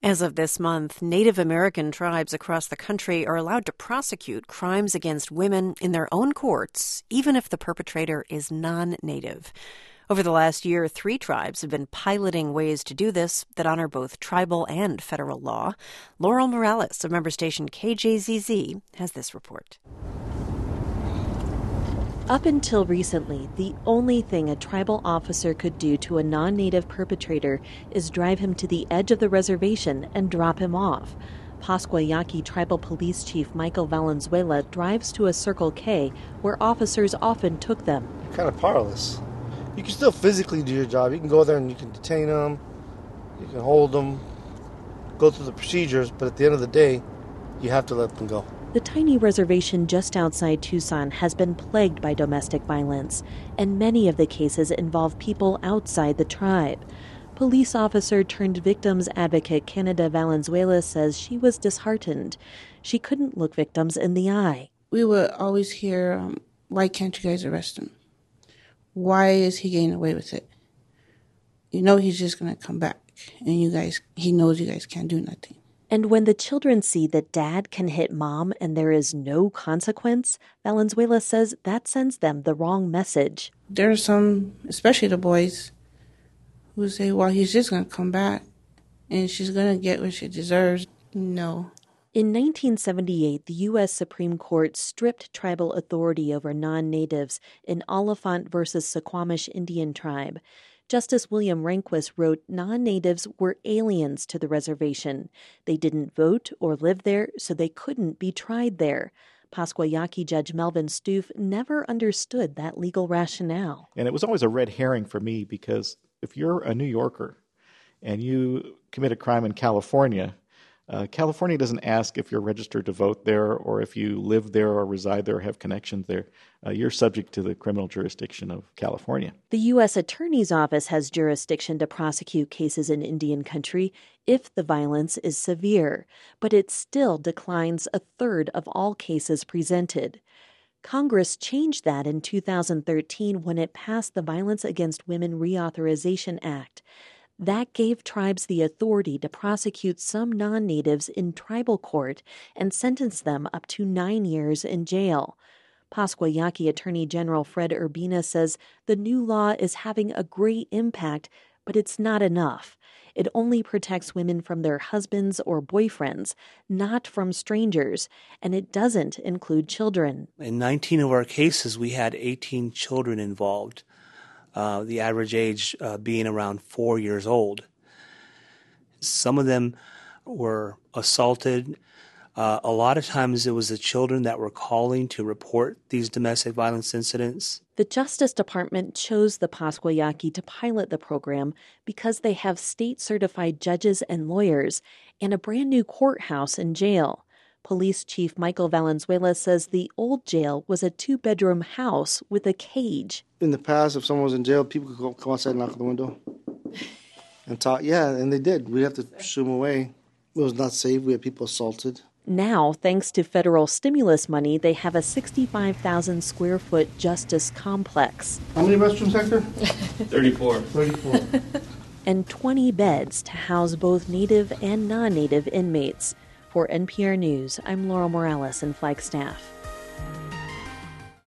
As of this month, Native American tribes across the country are allowed to prosecute crimes against women in their own courts, even if the perpetrator is non-Native. Over the last year, 3 tribes have been piloting ways to do this that honor both tribal and federal law. Laurel Morales of member station KJZZ has this report. Up until recently, the only thing a tribal officer could do to a non-Native perpetrator is drive him to the edge of the reservation and drop him off. Pascua Yaqui Tribal Police Chief Michael Valenzuela drives to a Circle K where officers often took them. You're kind of powerless. You can still physically do your job. You can go there and you can detain them, you can hold them, go through the procedures, but at the end of the day, you have to let them go. The tiny reservation just outside Tucson has been plagued by domestic violence, and many of the cases involve people outside the tribe. Police officer turned victims advocate Canada Valenzuela says she was disheartened. She couldn't look victims in the eye. We would always hear, why can't you guys arrest him? Why is he getting away with it? You know he's just going to come back, and he knows you guys can't do nothing. And when the children see that dad can hit mom and there is no consequence, Valenzuela says that sends them the wrong message. There are some, especially the boys, who say, well, he's just going to come back and she's going to get what she deserves. No. In 1978, the U.S. Supreme Court stripped tribal authority over non-natives in Oliphant versus Suquamish Indian Tribe. Justice William Rehnquist wrote non-natives were aliens to the reservation. They didn't vote or live there, so they couldn't be tried there. Pascua Yaqui Judge Melvin Stoof never understood that legal rationale. And it was always a red herring for me because if you're a New Yorker and you commit a crime in California, California doesn't ask if you're registered to vote there or if you live there or reside there or have connections there. You're subject to the criminal jurisdiction of California. The U.S. Attorney's Office has jurisdiction to prosecute cases in Indian country if the violence is severe, but it still declines a third of all cases presented. Congress changed that in 2013 when it passed the Violence Against Women Reauthorization Act. That gave tribes the authority to prosecute some non-natives in tribal court and sentence them up to 9 years in jail. Pascua Yaqui Attorney General Fred Urbina says the new law is having a great impact, but it's not enough. It only protects women from their husbands or boyfriends, not from strangers, and it doesn't include children. In 19 of our cases, we had 18 children involved. The average age being around 4 years old. Some of them were assaulted. A lot of times it was the children that were calling to report these domestic violence incidents. The Justice Department chose the Pascua Yaqui to pilot the program because they have state-certified judges and lawyers and a brand-new courthouse and jail. Police Chief Michael Valenzuela says the old jail was a 2-bedroom house with a cage. In the past, if someone was in jail, people could come outside and knock on the window and talk. Yeah, and they did. We'd have to shoo them away. It was not safe. We had people assaulted. Now, thanks to federal stimulus money, they have a 65,000 square foot justice complex. How many restrooms, Hector? 34. And 20 beds to house both native and non-native inmates. For NPR News, I'm Laurel Morales in Flagstaff.